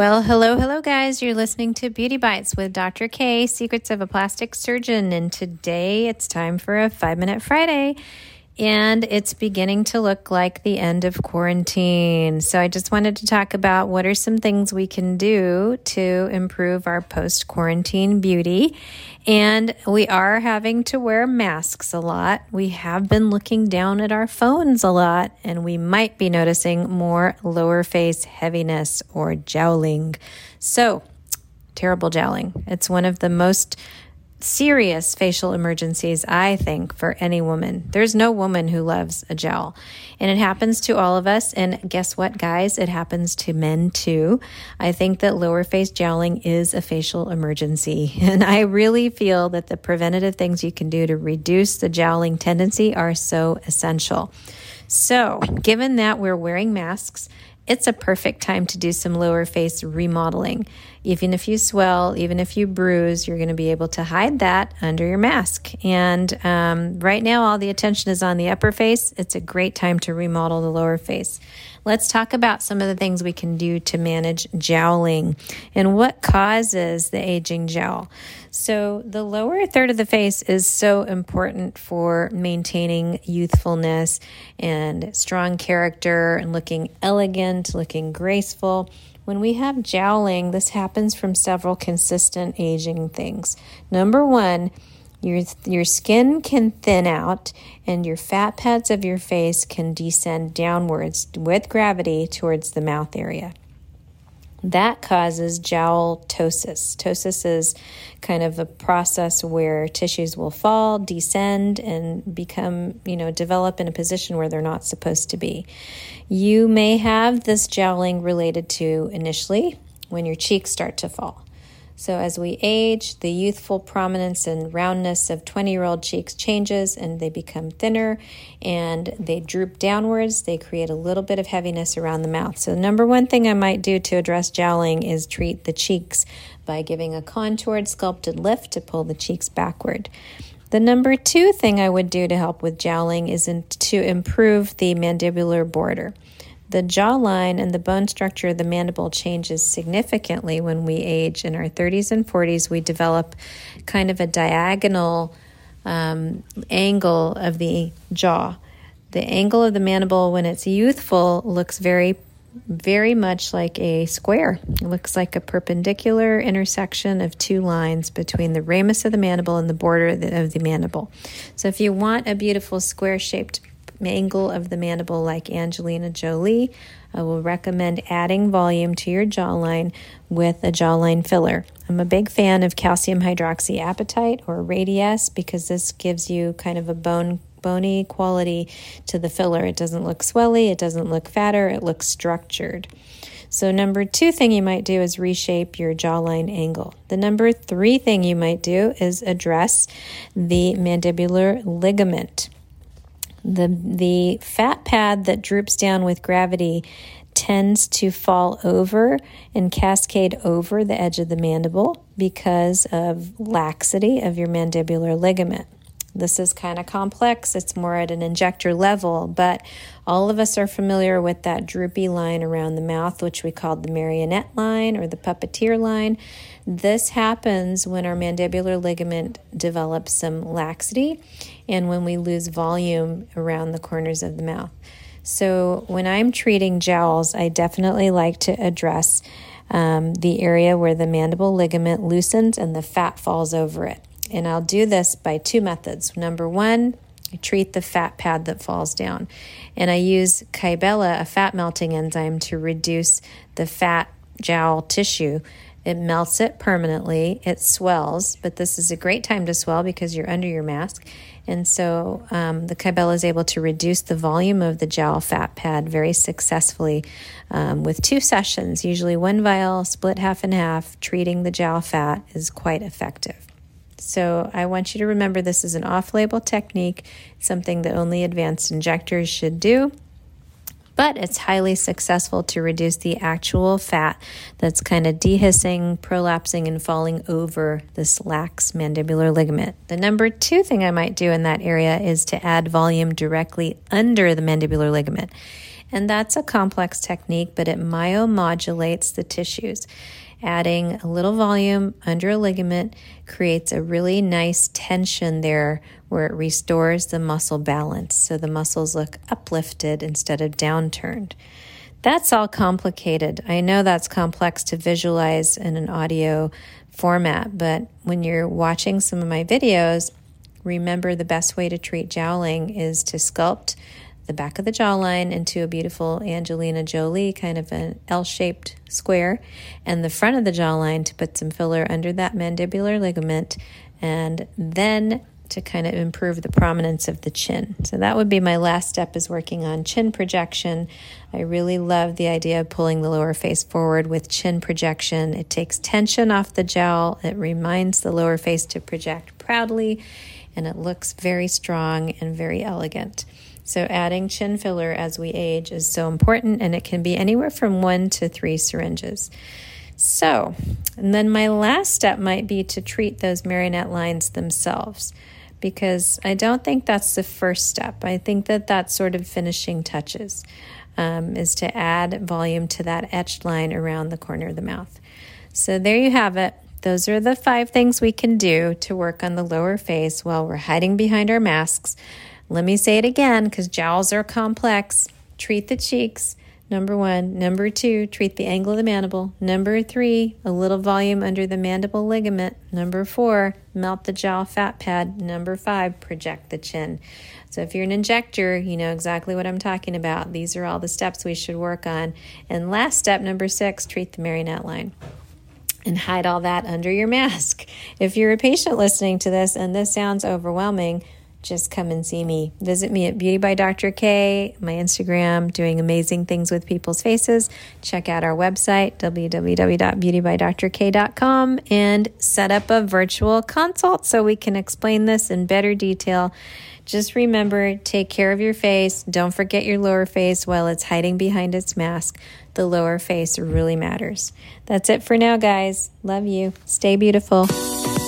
Well, hello, guys. You're listening to Beauty Bites with Dr. K, Secrets of a Plastic Surgeon. And today it's time for a 5-Minute Friday. And it's beginning to look like the end of quarantine. So I just wanted to talk about what are some things we can do to improve our post-quarantine beauty. And we are having to wear masks a lot. We have been looking down at our phones a lot, and we might be noticing more lower face heaviness or jowling. So, terrible jowling. It's one of the most serious facial emergencies, I think, for any woman. There's no woman who loves a jowl. And it happens to all of us. And guess what, guys? It happens to men too. I think that lower face jowling is a facial emergency. And I really feel that the preventative things you can do to reduce the jowling tendency are so essential. So, given that we're wearing masks, it's a perfect time to do some lower face remodeling. Even if you swell, even if you bruise, you're going to be able to hide that under your mask. And right now, all the attention is on the upper face. It's a great time to remodel the lower face. Let's talk about some of the things we can do to manage jowling and what causes the aging jowl. So the lower third of the face is so important for maintaining youthfulness and strong character and looking elegant, looking graceful. When we have jowling, this happens from several consistent aging things. Number one, your skin can thin out and your fat pads of your face can descend downwards with gravity towards the mouth area. That causes jowl ptosis. Ptosis is kind of a process where tissues will fall, descend, and become, develop in a position where they're not supposed to be. You may have this jowling related to initially when your cheeks start to fall. So as we age, the youthful prominence and roundness of 20-year-old cheeks changes and they become thinner and they droop downwards. They create a little bit of heaviness around the mouth. So number one thing I might do to address jowling is treat the cheeks by giving a contoured sculpted lift to pull the cheeks backward. The number two thing I would do to help with jowling is to improve the mandibular border. The jawline and the bone structure of the mandible changes significantly when we age. In our 30s and 40s, we develop kind of a diagonal angle of the jaw. The angle of the mandible when it's youthful looks very, very much like a square. It looks like a perpendicular intersection of two lines between the ramus of the mandible and the border of the mandible. So if you want a beautiful square-shaped angle of the mandible like Angelina Jolie, I will recommend adding volume to your jawline with a jawline filler. I'm a big fan of calcium hydroxyapatite or Radiesse because this gives you kind of a bony quality to the filler. It doesn't look swelly, it doesn't look fatter, it looks structured. So number two thing you might do is reshape your jawline angle. The number three thing you might do is address the mandibular ligament. The fat pad that droops down with gravity tends to fall over and cascade over the edge of the mandible because of laxity of your mandibular ligament. This is kind of complex. It's more at an injector level, but all of us are familiar with that droopy line around the mouth, which we call the marionette line or the puppeteer line. This happens when our mandibular ligament develops some laxity and when we lose volume around the corners of the mouth. So when I'm treating jowls, I definitely like to address the area where the mandible ligament loosens and the fat falls over it. And I'll do this by two methods. Number one, I treat the fat pad that falls down. And I use Kybella, a fat melting enzyme, to reduce the fat jowl tissue. It melts it permanently. It swells, but this is a great time to swell because you're under your mask. And so the Kybella is able to reduce the volume of the jowl fat pad very successfully with 2 sessions. Usually 1 vial, split half and half, treating the jowl fat is quite effective. So I want you to remember this is an off-label technique, something that only advanced injectors should do, but it's highly successful to reduce the actual fat that's kind of dehiscing, prolapsing, and falling over this lax mandibular ligament. The number 2 thing I might do in that area is to add volume directly under the mandibular ligament. And that's a complex technique, but it myomodulates the tissues. Adding a little volume under a ligament creates a really nice tension there where it restores the muscle balance. So the muscles look uplifted instead of downturned. That's all complicated. I know that's complex to visualize in an audio format, but when you're watching some of my videos, remember the best way to treat jowling is to sculpt the back of the jawline into a beautiful Angelina Jolie, kind of an L-shaped square, and the front of the jawline to put some filler under that mandibular ligament, and then to kind of improve the prominence of the chin. So that would be my last step, is working on chin projection. I really love the idea of pulling the lower face forward with chin projection. It takes tension off the jowl. It reminds the lower face to project proudly, and it looks very strong and very elegant. So adding chin filler as we age is so important, and it can be anywhere from 1 to 3 syringes. So, and then my last step might be to treat those marionette lines themselves, because I don't think that's the first step. I think that that's sort of finishing touches, is to add volume to that etched line around the corner of the mouth. So there you have it. Those are the 5 things we can do to work on the lower face while we're hiding behind our masks. Let me say it again, because jowls are complex. Treat the cheeks, number 1. Number 2, treat the angle of the mandible. Number 3, a little volume under the mandible ligament. Number 4, melt the jowl fat pad. Number 5, project the chin. So if you're an injector, you know exactly what I'm talking about. These are all the steps we should work on. And last step, number 6, treat the marionette line. And hide all that under your mask. If you're a patient listening to this and this sounds overwhelming, just come and see me. Visit me at Beauty by Dr. K, my Instagram, doing amazing things with people's faces. Check out our website, www.beautybydrk.com, and set up a virtual consult so we can explain this in better detail. Just remember, take care of your face. Don't forget your lower face while it's hiding behind its mask. The lower face really matters. That's it for now, guys. Love you. Stay beautiful.